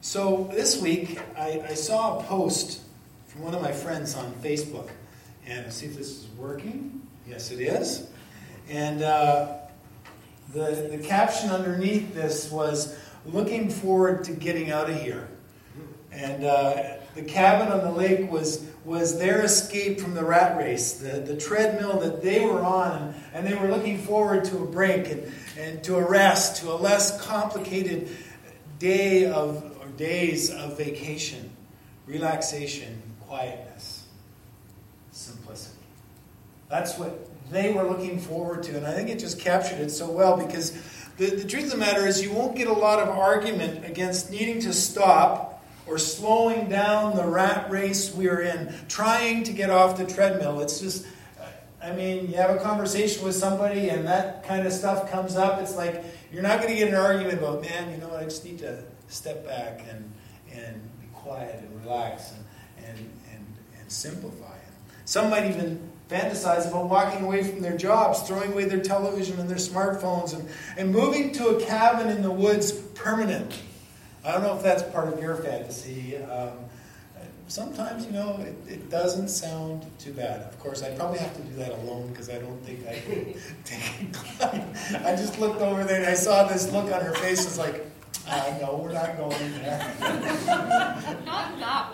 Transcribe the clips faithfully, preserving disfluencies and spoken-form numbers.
So this week, I, I saw a post from one of my friends on Facebook. And let's see if this is working. Yes, it is. And uh, the, the caption underneath this was, "Looking forward to getting out of here." And uh, the cabin on the lake was, was their escape from the rat race, the, the treadmill that they were on. And they were looking forward to a break and, and to a rest, to a less complicated day of or days of vacation, relaxation, quietness, simplicity. That's what they were looking forward to. And I think it just captured it so well, because the, the truth of the matter is you won't get a lot of argument against needing to stop or slowing down the rat race we're in, trying to get off the treadmill. It's just, I mean, you have a conversation with somebody and that kind of stuff comes up. It's like, you're not going to get an argument about, man, you know what, I just need to step back and, and be quiet and relax and, and, and, and simplify. Some might even fantasize about walking away from their jobs, throwing away their television and their smartphones, and, and moving to a cabin in the woods permanently. I don't know if that's part of your fantasy. Um, sometimes, you know, it, it doesn't sound too bad. Of course, I'd probably have to do that alone, because I don't think I could take it. I just looked over there and I saw this look on her face. It's like, uh, no, we're not going there. Not that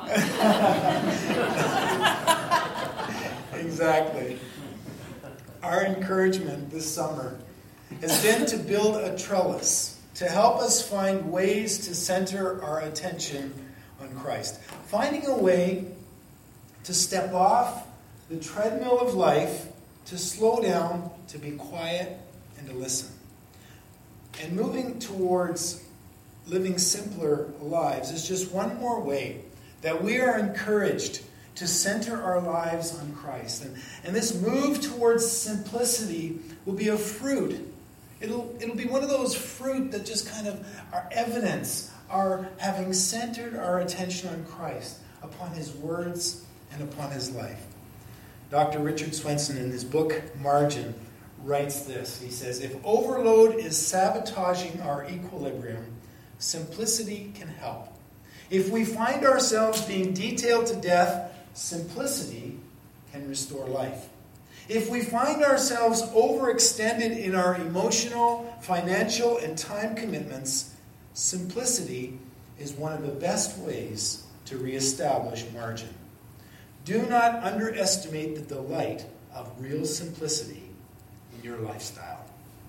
one. Exactly. Our encouragement this summer has been to build a trellis to help us find ways to center our attention on Christ. Finding a way to step off the treadmill of life, to slow down, to be quiet, and to listen. And moving towards living simpler lives is just one more way that we are encouraged to center our lives on Christ. And, and this move towards simplicity will be a fruit. It'll, it'll be one of those fruit that just kind of are evidence, are having centered our attention on Christ, upon His words and upon His life. Doctor Richard Swenson, in his book Margin, writes this. He says, "If overload is sabotaging our equilibrium, simplicity can help. If we find ourselves being detailed to death, simplicity can restore life. If we find ourselves overextended in our emotional, financial, and time commitments, simplicity is one of the best ways to reestablish margin. Do not underestimate the delight of real simplicity in your lifestyle."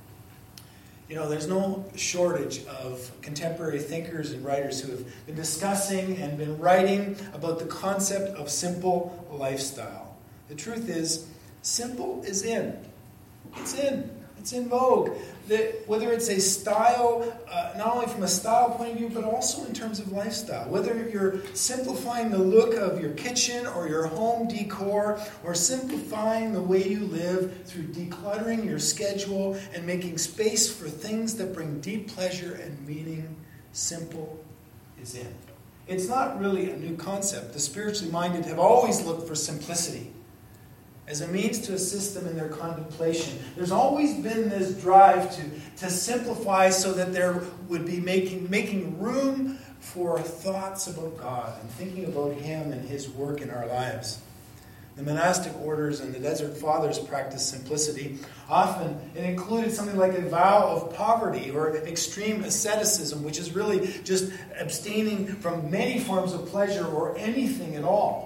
You know, there's no shortage of contemporary thinkers and writers who have been discussing and been writing about the concept of simple lifestyle. The truth is, simple is in. It's in. It's in vogue. The, whether it's a style, uh, not only from a style point of view, but also in terms of lifestyle. Whether you're simplifying the look of your kitchen or your home decor, or simplifying the way you live through decluttering your schedule and making space for things that bring deep pleasure and meaning, simple is in. It's not really a new concept. The spiritually minded have always looked for simplicity as a means to assist them in their contemplation. There's always been this drive to, to simplify so that there would be making, making room for thoughts about God and thinking about Him and His work in our lives. The monastic orders and the Desert Fathers practiced simplicity. Often it included something like a vow of poverty or extreme asceticism, which is really just abstaining from many forms of pleasure or anything at all,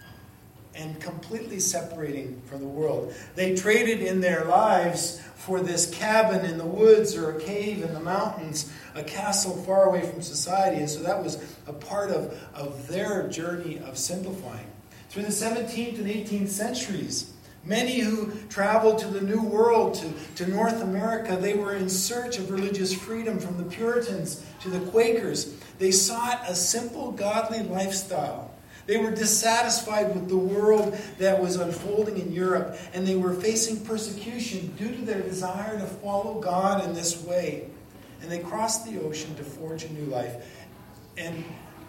and completely separating from the world. They traded in their lives for this cabin in the woods or a cave in the mountains, a castle far away from society. And so that was a part of, of their journey of simplifying. Through the seventeenth and eighteenth centuries, many who traveled to the New World, to, to North America, they were in search of religious freedom, from the Puritans to the Quakers. They sought a simple, godly lifestyle. They were dissatisfied with the world that was unfolding in Europe, and they were facing persecution due to their desire to follow God in this way. And they crossed the ocean to forge a new life. And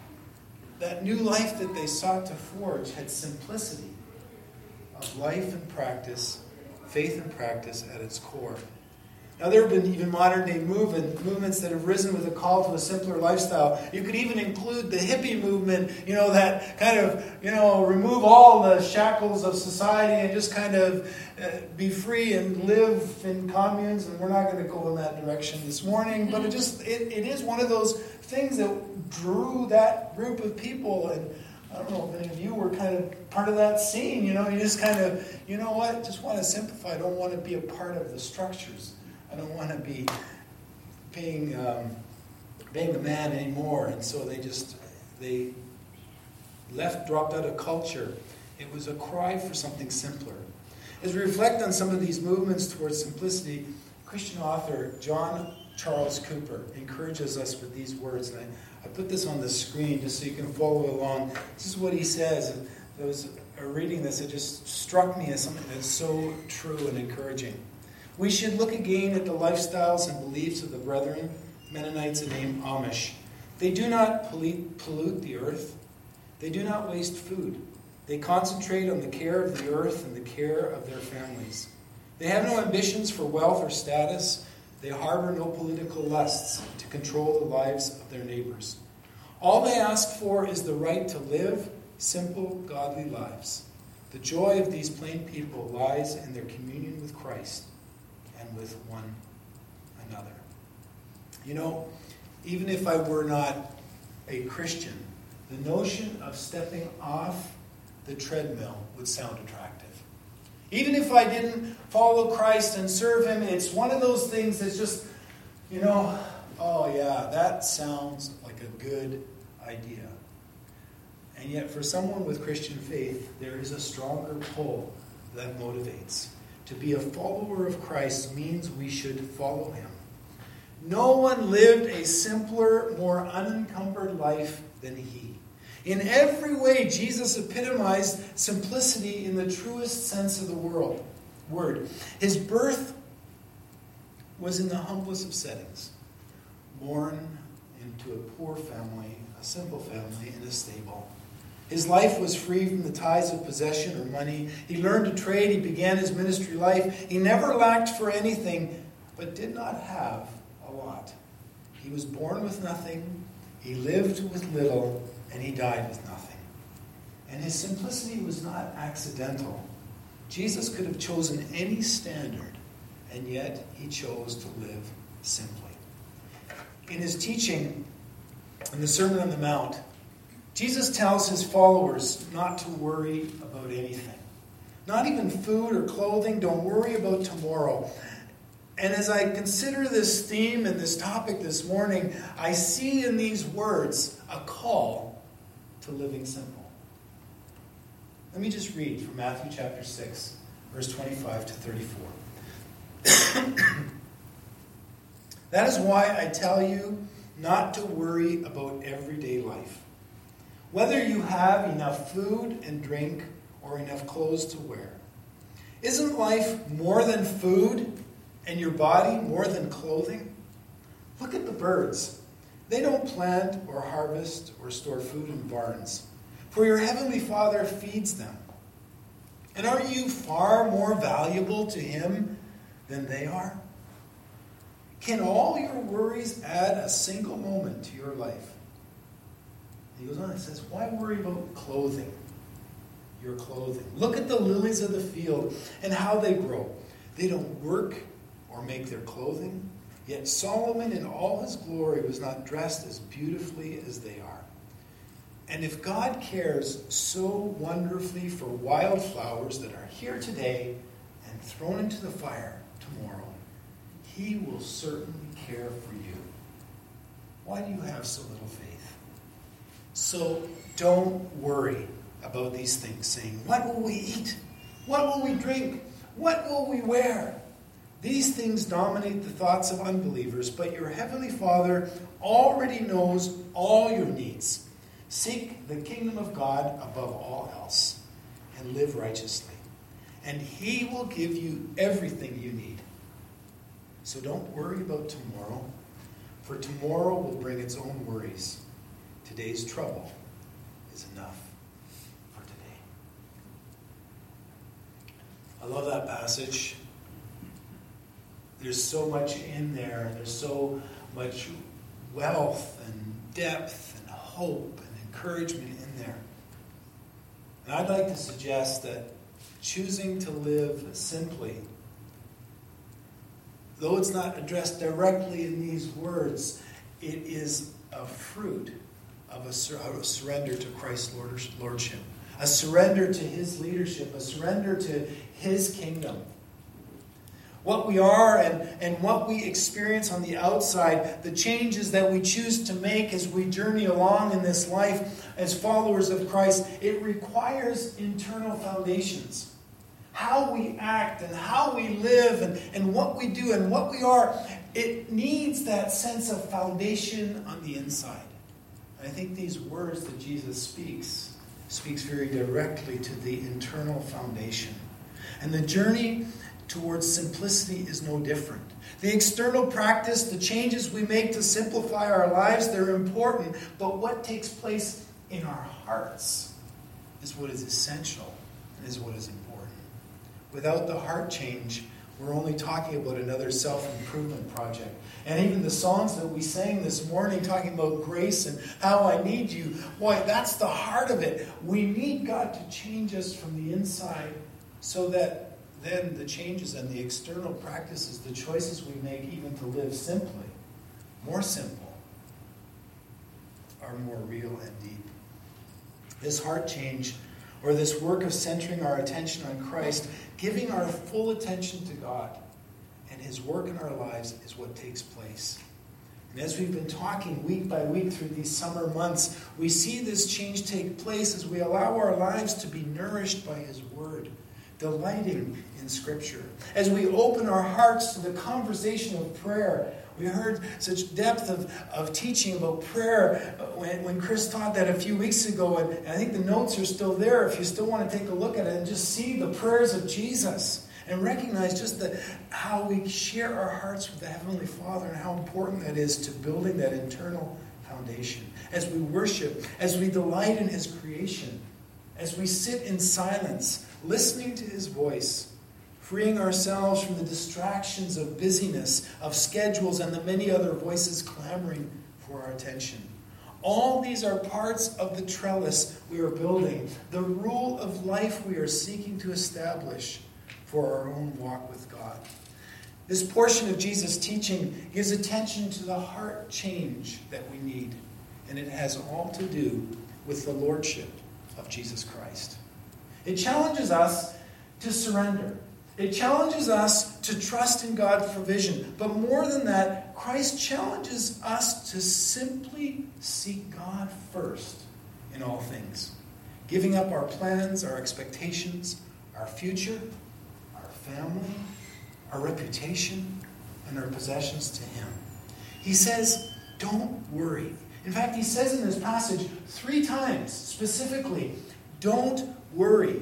that new life that they sought to forge had simplicity of life and practice, faith and practice at its core. Now, there have been even modern-day movement, movements that have risen with a call to a simpler lifestyle. You could even include the hippie movement, you know, that kind of, you know, remove all the shackles of society and just kind of uh, be free and live in communes. And we're not going to go in that direction this morning, but it just, it, it is one of those things that drew that group of people. And I don't know if any of you were kind of part of that scene, you know, you just kind of, you know what, just want to simplify. I don't want to be a part of the structures. I don't want to be being um, being the man anymore. And so they just, they left, dropped out of culture. It was a cry for something simpler. As we reflect on some of these movements towards simplicity, Christian author John Charles Cooper encourages us with these words. And I, I put this on the screen just so you can follow along. This is what he says. I was reading this, it just struck me as something that's so true and encouraging. We should look again at the lifestyles and beliefs of the brethren, Mennonites and Amish. They do not pollute, pollute the earth. They do not waste food. They concentrate on the care of the earth and the care of their families. They have no ambitions for wealth or status. They harbor no political lusts to control the lives of their neighbors. All they ask for is the right to live simple, godly lives. The joy of these plain people lies in their communion with Christ and with one another. You know, even if I were not a Christian, the notion of stepping off the treadmill would sound attractive. Even if I didn't follow Christ and serve Him, it's one of those things that's just, you know, oh yeah, that sounds like a good idea. And yet for someone with Christian faith, there is a stronger pull that motivates. To be a follower of Christ means we should follow Him. No one lived a simpler, more unencumbered life than He. In every way, Jesus epitomized simplicity in the truest sense of the world, word. His birth was in the humblest of settings. Born into a poor family, a simple family in a stable. His life was free from the ties of possession or money. He learned to trade. He began his ministry life. He never lacked for anything, but did not have a lot. He was born with nothing. He lived with little, and he died with nothing. And his simplicity was not accidental. Jesus could have chosen any standard, and yet he chose to live simply. In his teaching in the Sermon on the Mount, Jesus tells his followers not to worry about anything. Not even food or clothing. Don't worry about tomorrow. And as I consider this theme and this topic this morning, I see in these words a call to living simple. Let me just read from Matthew chapter six, verse twenty-five to thirty-four. That is why I tell you not to worry about everyday life. Whether you have enough food and drink or enough clothes to wear. Isn't life more than food and your body more than clothing? Look at the birds. They don't plant or harvest or store food in barns, for your heavenly Father feeds them. And aren't you far more valuable to Him than they are? Can all your worries add a single moment to your life? He goes on and says, why worry about clothing? Your clothing. Look at the lilies of the field and how they grow. They don't work or make their clothing. Yet Solomon in all his glory was not dressed as beautifully as they are. And if God cares so wonderfully for wildflowers that are here today and thrown into the fire tomorrow, He will certainly care for you. Why do you have so little faith? So don't worry about these things, saying, what will we eat? What will we drink? What will we wear? These things dominate the thoughts of unbelievers, but your heavenly Father already knows all your needs. Seek the kingdom of God above all else and live righteously, and He will give you everything you need. So don't worry about tomorrow, for tomorrow will bring its own worries. Today's trouble is enough for today. I love that passage. There's so much in there. There's so much wealth and depth and hope and encouragement in there. And I'd like to suggest that choosing to live simply, though it's not addressed directly in these words, it is a fruit of a, sur- a surrender to Christ's lordship, a surrender to his leadership, a surrender to his kingdom. What we are and, and what we experience on the outside, the changes that we choose to make as we journey along in this life as followers of Christ, it requires internal foundations. How we act and how we live and, and what we do and what we are, it needs that sense of foundation on the inside. And I think these words that Jesus speaks, speaks very directly to the internal foundation. And the journey towards simplicity is no different. The external practice, the changes we make to simplify our lives, they're important. But what takes place in our hearts is what is essential and is what is important. Without the heart change, we're only talking about another self-improvement project. And even the songs that we sang this morning talking about grace and how I need you, boy, that's the heart of it. We need God to change us from the inside so that then the changes and the external practices, the choices we make even to live simply, more simple, are more real and deep. This heart change, or this work of centering our attention on Christ, giving our full attention to God and his work in our lives, is what takes place. And as we've been talking week by week through these summer months, we see this change take place as we allow our lives to be nourished by his word, delighting in Scripture. As we open our hearts to the conversation of prayer, we heard such depth of, of teaching about prayer when, when Chris taught that a few weeks ago, and, and I think the notes are still there if you still want to take a look at it and just see the prayers of Jesus and recognize just the, how we share our hearts with the Heavenly Father and how important that is to building that internal foundation. As we worship, as we delight in his creation, as we sit in silence, listening to his voice, freeing ourselves from the distractions of busyness, of schedules, and the many other voices clamoring for our attention. All these are parts of the trellis we are building, the rule of life we are seeking to establish for our own walk with God. This portion of Jesus' teaching gives attention to the heart change that we need, and it has all to do with the lordship of Jesus Christ. It challenges us to surrender. It challenges us to trust in God's provision. But more than that, Christ challenges us to simply seek God first in all things, giving up our plans, our expectations, our future, our family, our reputation, and our possessions to him. He says, don't worry. In fact, he says in this passage three times specifically, don't worry.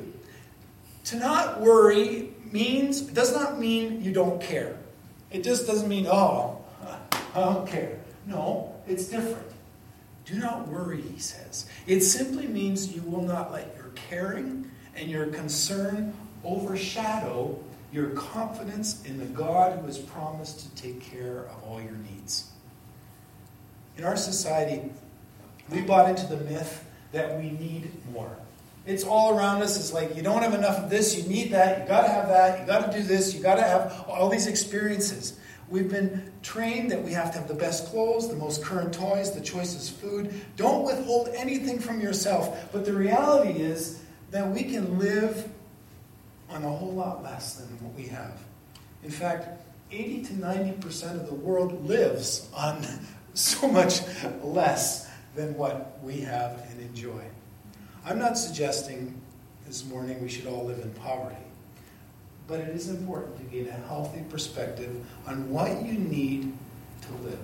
To not worry means, does not mean you don't care. It just doesn't mean, oh, I don't care. No, it's different. Do not worry, he says. It simply means you will not let your caring and your concern overshadow your confidence in the God who has promised to take care of all your needs. In our society, we bought into the myth that we need more. It's all around us. It's like, you don't have enough of this, you need that, you got to have that, you got to do this, you got to have all these experiences. We've been trained that we have to have the best clothes, the most current toys, the choicest food. Don't withhold anything from yourself. But the reality is that we can live on a whole lot less than what we have. In fact, eighty to ninety percent of the world lives on so much less than what we have and enjoy. I'm not suggesting this morning we should all live in poverty, but it is important to gain a healthy perspective on what you need to live.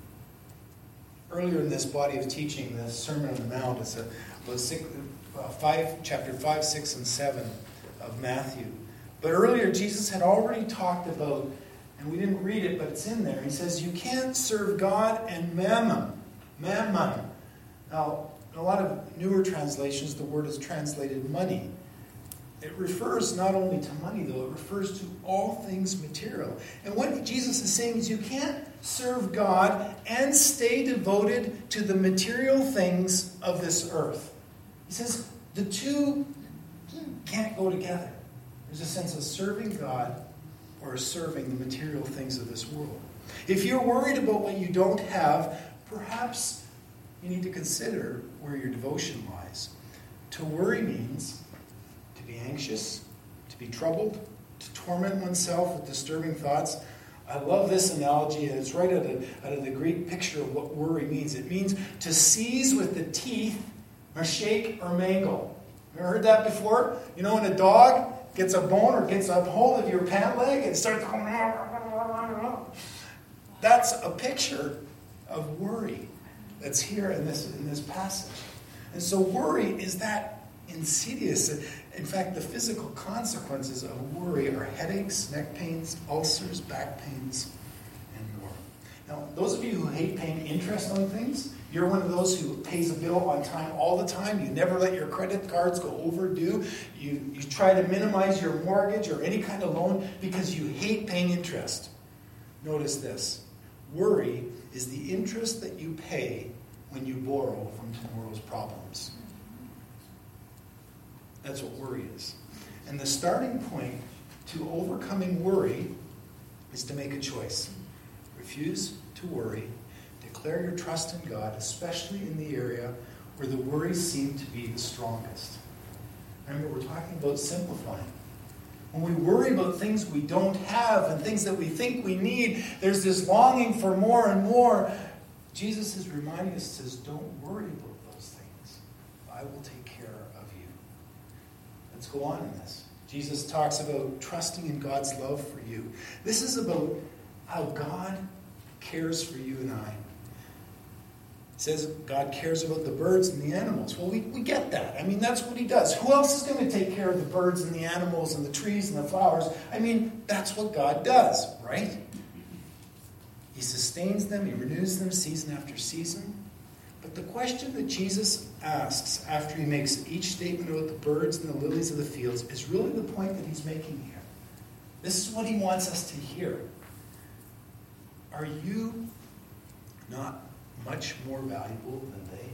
Earlier in this body of teaching, the Sermon on the Mount, is a, was six, uh, five, chapter five, six, and seven of Matthew. But earlier, Jesus had already talked about, and we didn't read it, but it's in there. He says, you can't serve God and mammon. Mammon. Now, in a lot of newer translations, the word is translated money. It refers not only to money, though, it refers to all things material. And what Jesus is saying is you can't serve God and stay devoted to the material things of this earth. He says the two can't go together. There's a sense of serving God or serving the material things of this world. If you're worried about what you don't have, perhaps you need to consider where your devotion lies. To worry means to be anxious, to be troubled, to torment oneself with disturbing thoughts. I love this analogy, and it's right out of, out of the Greek picture of what worry means. It means to seize with the teeth or shake or mangle. Ever heard that before? You know, when a dog gets a bone or gets a hold of your pant leg and starts going, that's a picture of worry that's here in this in this passage. And so worry is that insidious. In fact, the physical consequences of worry are headaches, neck pains, ulcers, back pains, and more. Now, those of you who hate paying interest on things, you're one of those who pays a bill on time all the time. You never let your credit cards go overdue. You, you try to minimize your mortgage or any kind of loan because you hate paying interest. Notice this. Worry is the interest that you pay when you borrow from tomorrow's problems. That's what worry is. And the starting point to overcoming worry is to make a choice. Refuse to worry. Declare your trust in God, especially in the area where the worries seem to be the strongest. Remember, we're talking about simplifying. When we worry about things we don't have and things that we think we need, there's this longing for more and more. Jesus is reminding us, says, don't worry about those things. I will take care of you. Let's go on in this. Jesus talks about trusting in God's love for you. This is about how God cares for you and I. It says God cares about the birds and the animals. Well, we, we get that. I mean, that's what he does. Who else is going to take care of the birds and the animals and the trees and the flowers? I mean, that's what God does, right? He sustains them. He renews them season after season. But the question that Jesus asks after he makes each statement about the birds and the lilies of the fields is really the point that he's making here. This is what he wants us to hear. Are you not much more valuable than they?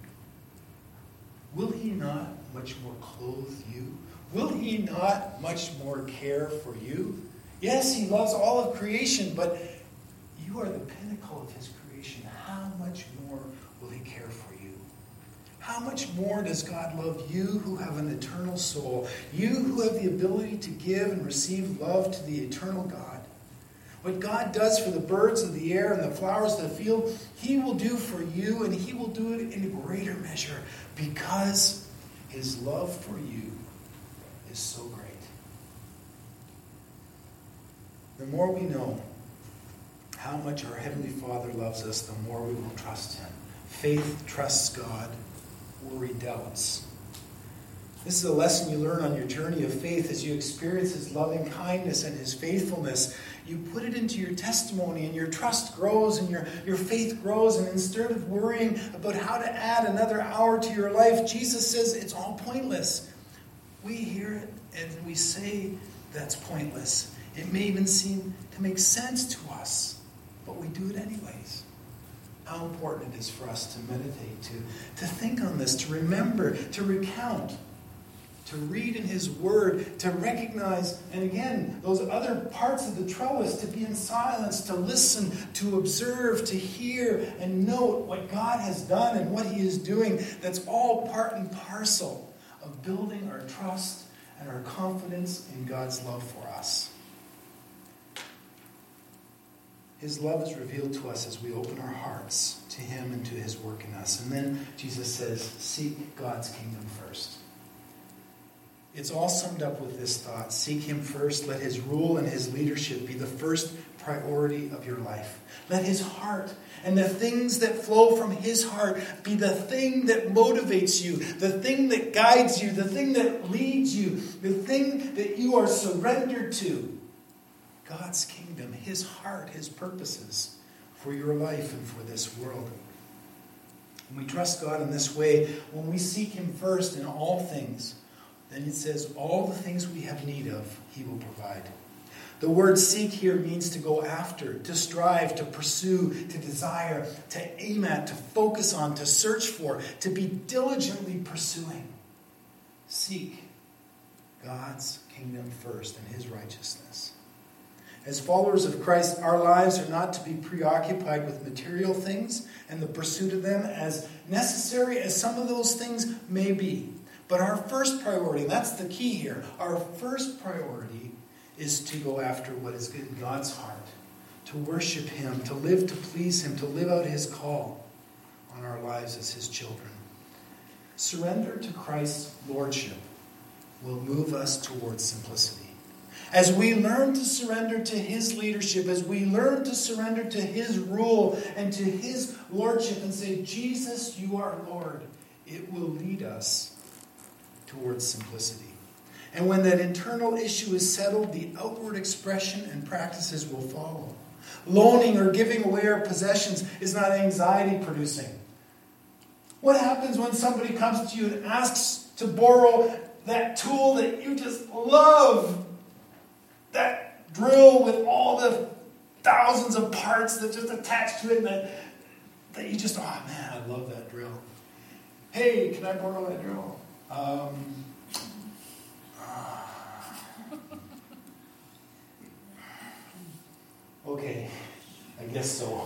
Will he not much more clothe you? Will he not much more care for you? Yes, he loves all of creation, but you are the pinnacle of his creation. How much more will he care for you? How much more does God love you who have an eternal soul? You who have the ability to give and receive love to the eternal God. What God does for the birds of the air and the flowers of the field, he will do for you, and he will do it in greater measure because his love for you is so great. The more we know how much our Heavenly Father loves us, the more we will trust him. Faith trusts God, worry doubts. This is a lesson you learn on your journey of faith as you experience his loving kindness and his faithfulness. You put it into your testimony and your trust grows and your, your faith grows. And instead of worrying about how to add another hour to your life, Jesus says it's all pointless. We hear it and we say that's pointless. It may even seem to make sense to us, but we do it anyways. How important it is for us to meditate, to, to think on this, to remember, to recount, to read in his word, to recognize, and again, those other parts of the trellis, to be in silence, to listen, to observe, to hear, and note what God has done and what he is doing. That's all part and parcel of building our trust and our confidence in God's love for us. His love is revealed to us as we open our hearts to him and to his work in us. And then Jesus says, seek God's kingdom first. It's all summed up with this thought. Seek him first. Let his rule and his leadership be the first priority of your life. Let his heart and the things that flow from his heart be the thing that motivates you, the thing that guides you, the thing that leads you, the thing that you are surrendered to. God's kingdom, his heart, his purposes for your life and for this world. When we trust God in this way, when we seek him first in all things, then it says, all the things we have need of, he will provide. The word seek here means to go after, to strive, to pursue, to desire, to aim at, to focus on, to search for, to be diligently pursuing. Seek God's kingdom first and his righteousness. As followers of Christ, our lives are not to be preoccupied with material things and the pursuit of them, as necessary as some of those things may be. But our first priority, and that's the key here, our first priority is to go after what is good in God's heart, to worship him, to live to please him, to live out his call on our lives as his children. Surrender to Christ's lordship will move us towards simplicity. As we learn to surrender to his leadership, as we learn to surrender to his rule and to his lordship and say, Jesus, you are Lord, it will lead us towards simplicity. And when that internal issue is settled, the outward expression and practices will follow. Loaning or giving away our possessions is not anxiety producing. What happens when somebody comes to you and asks to borrow that tool that you just love? That drill with all the thousands of parts that just attach to it, and that, that you just, oh man, I love that drill. Hey, can I borrow that drill? Um... Okay, I guess so.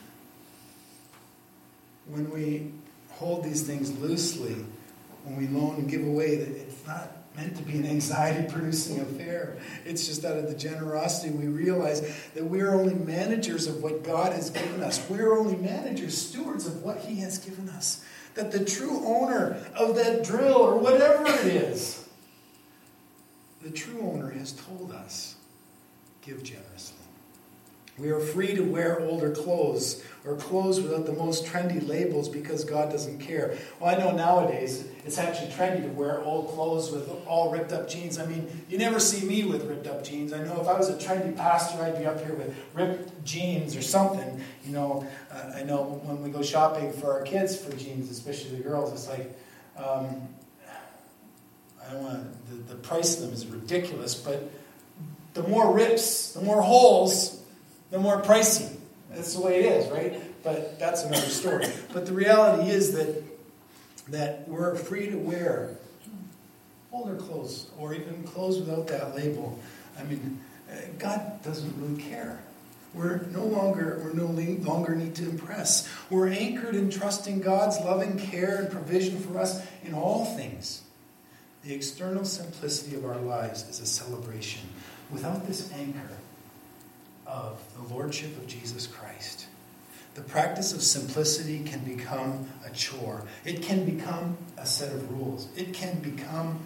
When we hold these things loosely, when we loan and give away, that it's not meant to be an anxiety-producing affair. It's just out of the generosity we realize that we're only managers of what God has given us. We're only managers, stewards of what he has given us. That the true owner of that drill or whatever it is, the true owner has told us, give generously. We are free to wear older clothes or clothes without the most trendy labels because God doesn't care. Well, I know nowadays it's actually trendy to wear old clothes with all ripped up jeans. I mean, you never see me with ripped up jeans. I know if I was a trendy pastor, I'd be up here with ripped jeans or something. You know, uh, I know when we go shopping for our kids for jeans, especially the girls, it's like, um, I don't want the, the price of them is ridiculous, but the more rips, the more holes, the more pricey. That's the way it is, right? But that's another story. But the reality is that that we're free to wear older clothes or even clothes without that label. I mean, God doesn't really care. We're no longer we're no longer need to impress. We're anchored in trusting God's loving care and provision for us in all things. The external simplicity of our lives is a celebration. Without this anchor of the lordship of Jesus Christ, the practice of simplicity can become a chore. It can become a set of rules. It can become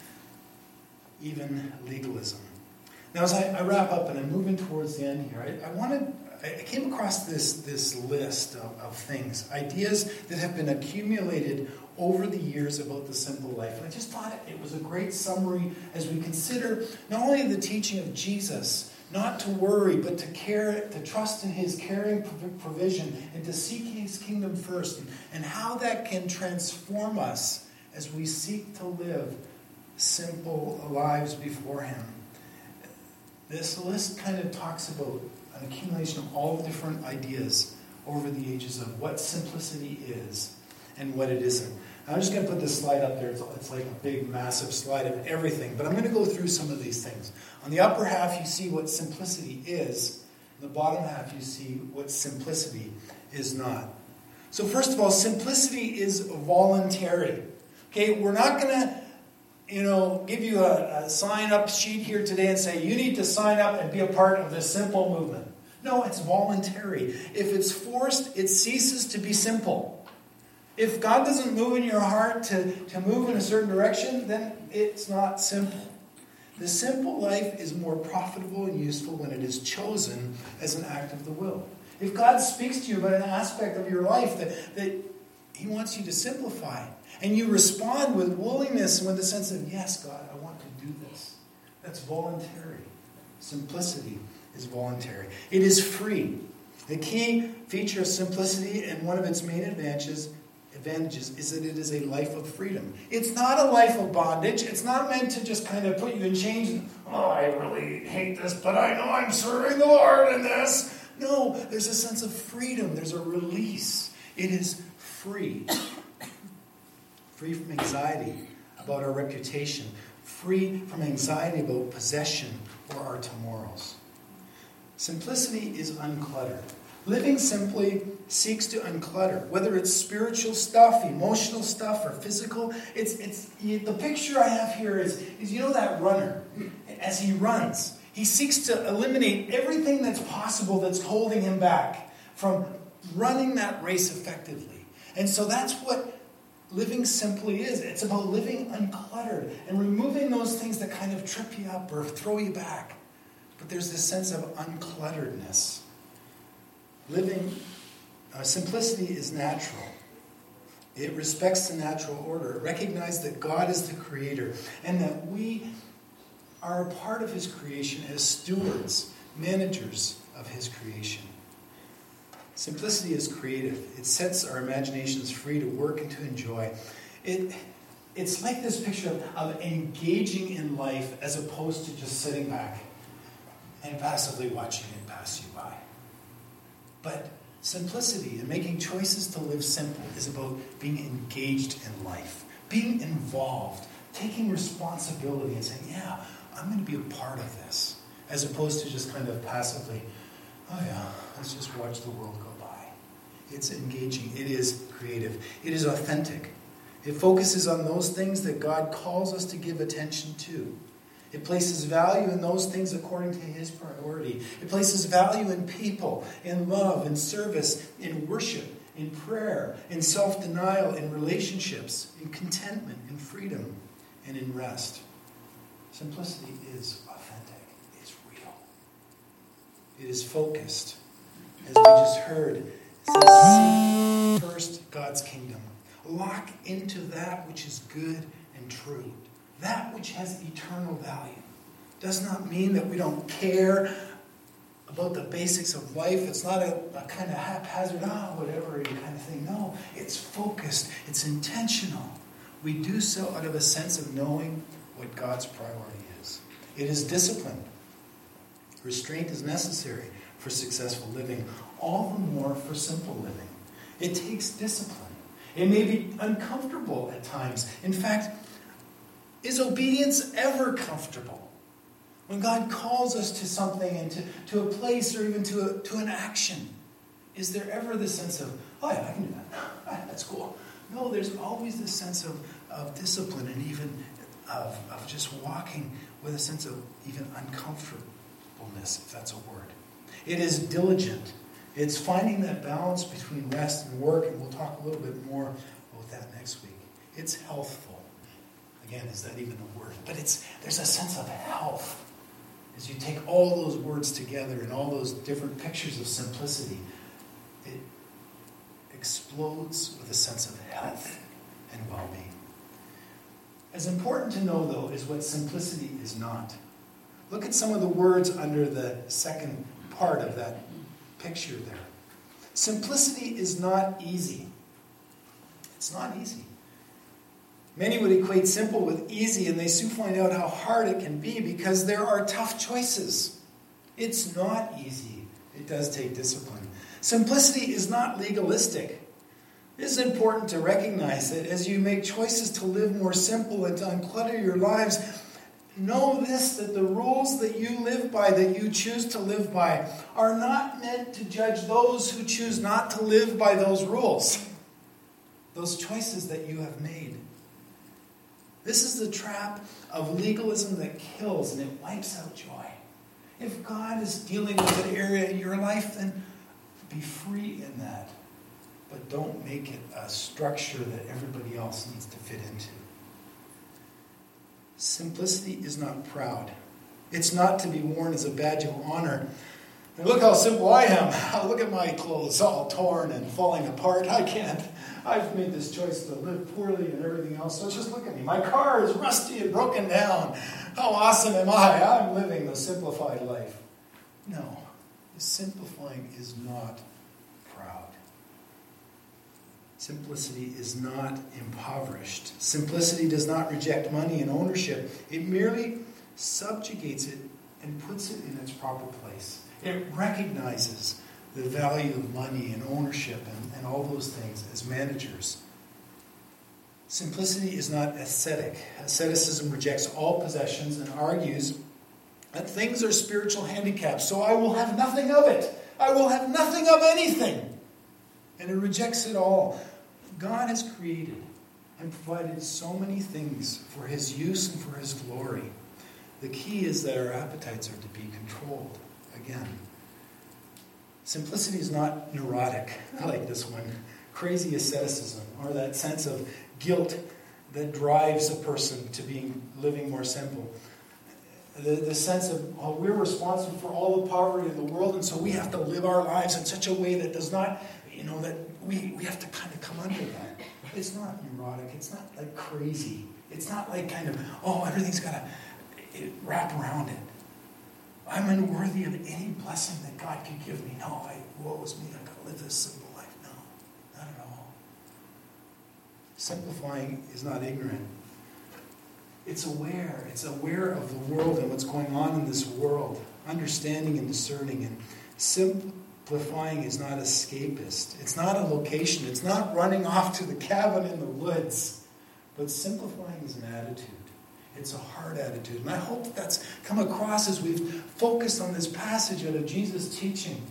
even legalism. Now, as I, I wrap up and I'm moving towards the end here, I, I wanted, I came across this, this list of, of things, ideas that have been accumulated over the years about the simple life. And I just thought it was a great summary as we consider not only the teaching of Jesus, not to worry, but to care, to trust in his caring provision and to seek his kingdom first, and, and how that can transform us as we seek to live simple lives before him. This list kind of talks about an accumulation of all the different ideas over the ages of what simplicity is and what it isn't. I'm just going to put this slide up there. It's, it's like a big, massive slide of everything. But I'm going to go through some of these things. On the upper half, you see what simplicity is. In the bottom half, you see what simplicity is not. So first of all, simplicity is voluntary. Okay, we're not going to, you know, give you a, a sign-up sheet here today and say, you need to sign up and be a part of this simple movement. No, it's voluntary. If it's forced, it ceases to be simple. If God doesn't move in your heart to, to move in a certain direction, then it's not simple. The simple life is more profitable and useful when it is chosen as an act of the will. If God speaks to you about an aspect of your life that, that he wants you to simplify, and you respond with willingness and with a sense of, yes, God, I want to do this. That's voluntary. Simplicity is voluntary. It is free. The key feature of simplicity and one of its main advantages advantages is that it is a life of freedom. It's not a life of bondage. It's not meant to just kind of put you in chains and, oh, I really hate this, but I know I'm serving the Lord in this. No, there's a sense of freedom. There's a release. It is free. Free from anxiety about our reputation. Free from anxiety about possession or our tomorrows. Simplicity is uncluttered. Living simply seeks to unclutter, whether it's spiritual stuff, emotional stuff, or physical. It's it's the picture I have here is, is you know that runner, as he runs, he seeks to eliminate everything that's possible that's holding him back from running that race effectively. And so that's what living simply is. It's about living uncluttered and removing those things that kind of trip you up or throw you back. But there's this sense of unclutteredness. Living, uh, simplicity is natural. It respects the natural order. It recognizes that God is the creator and that we are a part of his creation as stewards, managers of his creation. Simplicity is creative. It sets our imaginations free to work and to enjoy. It, it's like this picture of, of engaging in life as opposed to just sitting back and passively watching it pass you by. But simplicity and making choices to live simple is about being engaged in life, being involved, taking responsibility and saying, yeah, I'm going to be a part of this, as opposed to just kind of passively, oh yeah, let's just watch the world go by. It's engaging. It is creative. It is authentic. It focuses on those things that God calls us to give attention to. It places value in those things according to his priority. It places value in people, in love, in service, in worship, in prayer, in self-denial, in relationships, in contentment, in freedom, and in rest. Simplicity is authentic. It's real. It is focused. As we just heard, it says, seek first God's kingdom. Lock into that which is good and true. That which has eternal value. Does not mean that we don't care about the basics of life. It's not a, a kind of haphazard, ah, oh, whatever kind of thing. No, it's focused. It's intentional. We do so out of a sense of knowing what God's priority is. It is discipline. Restraint is necessary for successful living, all the more for simple living. It takes discipline. It may be uncomfortable at times. In fact, is obedience ever comfortable? When God calls us to something and to, to a place or even to, a, to an action, is there ever the sense of, oh yeah, I can do that. That's cool. No, there's always this sense of, of discipline and even of, of just walking with a sense of even uncomfortableness, if that's a word. It is diligent. It's finding that balance between rest and work, and we'll talk a little bit more about that next week. It's healthful. Again, is that even a word? But it's there's a sense of health. As you take all those words together and all those different pictures of simplicity, it explodes with a sense of health and well-being. As important to know, though, is what simplicity is not. Look at some of the words under the second part of that picture there. Simplicity is not easy. It's not easy. Many would equate simple with easy, and they soon find out how hard it can be because there are tough choices. It's not easy. It does take discipline. Simplicity is not legalistic. It is important to recognize that as you make choices to live more simple and to unclutter your lives, know this, that the rules that you live by, that you choose to live by, are not meant to judge those who choose not to live by those rules, those choices that you have made. This is the trap of legalism that kills and it wipes out joy. If God is dealing with an area in your life, then be free in that. But don't make it a structure that everybody else needs to fit into. Simplicity is not proud. It's not to be worn as a badge of honor. And look how simple I am. Look at my clothes all torn and falling apart. I can't. I've made this choice to live poorly and everything else. So just look at me. My car is rusty and broken down. How awesome am I? I'm living the simplified life. No. The simplifying is not proud. Simplicity is not impoverished. Simplicity does not reject money and ownership. It merely subjugates it and puts it in its proper place. It recognizes the value of money and ownership and, and all those things as managers. Simplicity is not ascetic. Asceticism rejects all possessions and argues that things are spiritual handicaps, so I will have nothing of it. I will have nothing of anything. And it rejects it all. God has created and provided so many things for his use and for his glory. The key is that our appetites are to be controlled. Again, simplicity is not neurotic like this one. Crazy asceticism, or that sense of guilt that drives a person to being living more simple. The, the sense of, oh, we're responsible for all the poverty of the world, and so we have to live our lives in such a way that does not, you know, that we, we have to kind of come under that. It's not neurotic. It's not like crazy. It's not like kind of, oh, everything's got to wrap around it. I'm unworthy of any blessing that God could give me. No, I, woe is me. I've got to live this simple life. No, not at all. Simplifying is not ignorant. It's aware. It's aware of the world and what's going on in this world. Understanding and discerning. And simplifying is not escapist. It's not a location. It's not running off to the cabin in the woods. But simplifying is an attitude. It's a hard attitude. And I hope that that's come across as we've focused on this passage out of Jesus' teaching.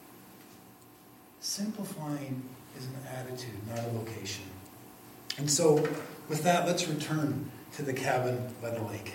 Simplifying is an attitude, not a location. And so, with that, let's return to the cabin by the lake.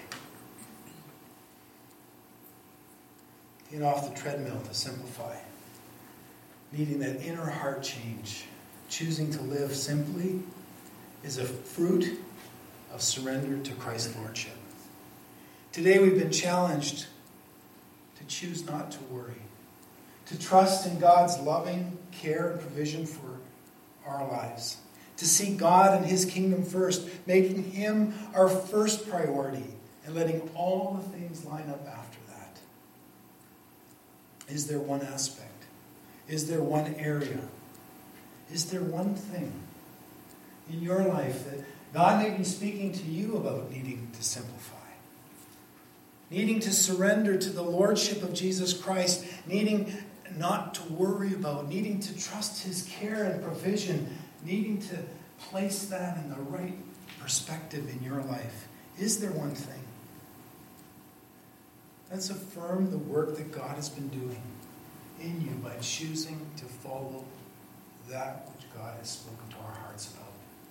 Get off the treadmill to simplify. Needing that inner heart change. Choosing to live simply is a fruit of surrender to Christ's lordship. Today we've been challenged to choose not to worry. To trust in God's loving care and provision for our lives. To seek God and his kingdom first, making him our first priority and letting all the things line up after that. Is there one aspect? Is there one area? Is there one thing in your life that God may be speaking to you about needing to simplify? Needing to surrender to the lordship of Jesus Christ, needing not to worry about, needing to trust his care and provision, needing to place that in the right perspective in your life. Is there one thing? Let's affirm the work that God has been doing in you by choosing to follow that which God has spoken to our hearts about.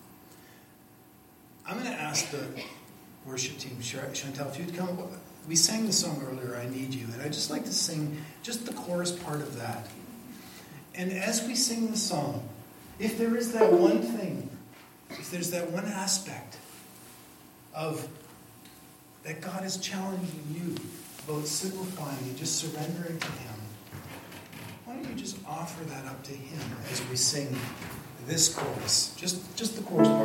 I'm going to ask the worship team, Chantel, if you'd come. We sang the song earlier, I Need You, and I'd just like to sing just the chorus part of that. And as we sing the song, if there is that one thing, if there's that one aspect of that God is challenging you about simplifying and just surrendering to him, why don't you just offer that up to him as we sing this chorus, just, just the chorus part.